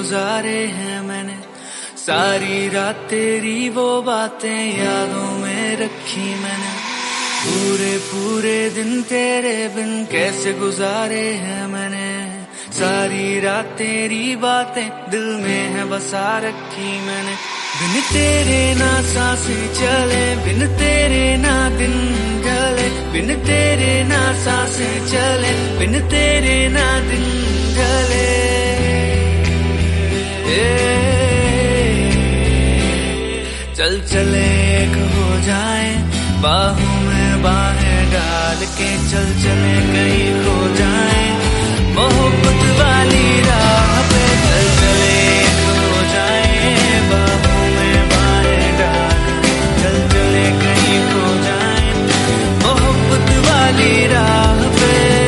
गुजारे हैं मैंने, सारी रात तेरी वो बातें यादों में रखी मैंने। पूरे पूरे दिन तेरे बिन कैसे गुजारे हैं मैंने, सारी रात तेरी बातें दिल में है बसा रखी मैंने। बिन तेरे ना सांसें चले, बिन तेरे ना दिन ढले, बिन तेरे ना सांसें चले, बिन तेरे ना दिन ढले। चल चले एक हो जाए, बाहों में बाहें डाल के चल चले कहीं खो जाए, मोहब्बत वाली राह पे चल चले एक हो जाए, बाहों में बाहें डाल के चल चले कहीं खो जाए, मोहब्बत वाली राह पे।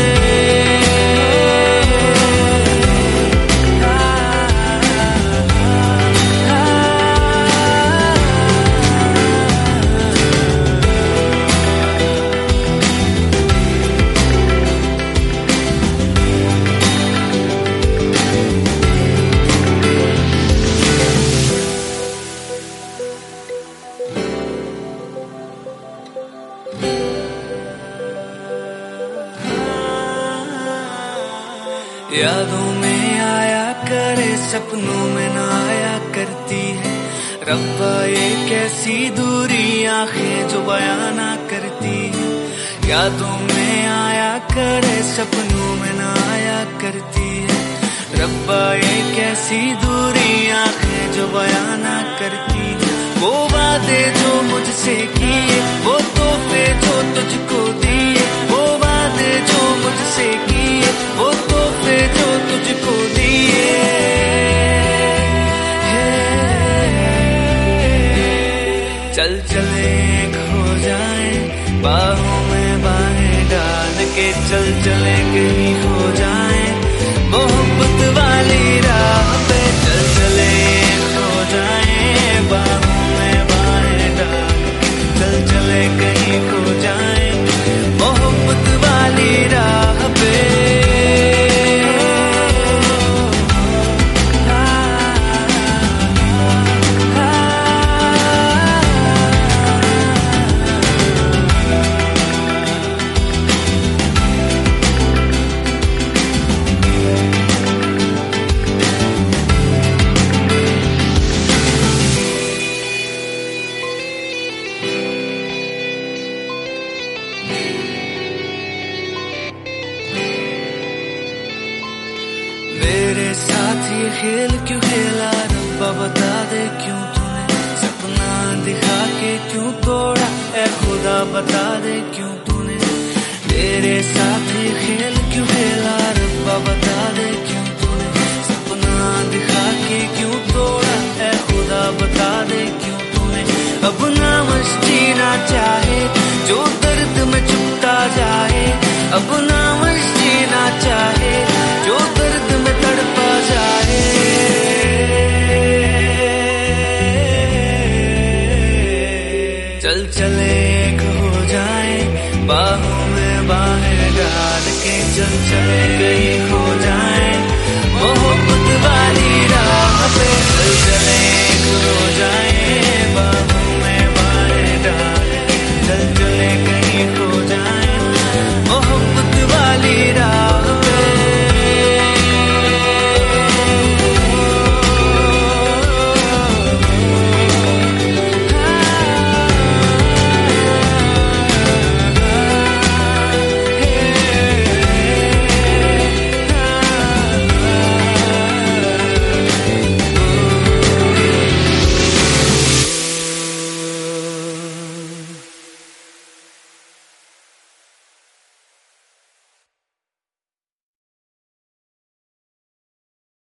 यादों में आया करे, सपनों में ना आया करती है, रब्बा ये कैसी दूरी आंखें जो बयां ना करती है। यादों में आया करे, सपनों में ना आया करती है, रब्बा ये कैसी दूरी आंखें जो बयां ना करती है। वो वादे जो मुझसे किए, वो तोहफे जो तुझको दिए, वो वादे जो मुझसे किए, वो तोहफे जो तुझको दिए। चल चले खो जाए, बाहों में बाहें डाल के चल चले कहीं खो जाए, मोहब्बत वाली राह पे चल चले खो जाए, बाहों में बाहें डाल के चल चले कहीं खो जाए, मोहब्बत वाली राह पे। मेरे साथ ये खेल क्यों खेला रब्बा बता दे, क्यों तूने सपना दिखा के क्यों तोड़ा, ऐ खुदा बता दे क्यों तूने मेरे साथ ये खेल क्यों खेला रब्बा बता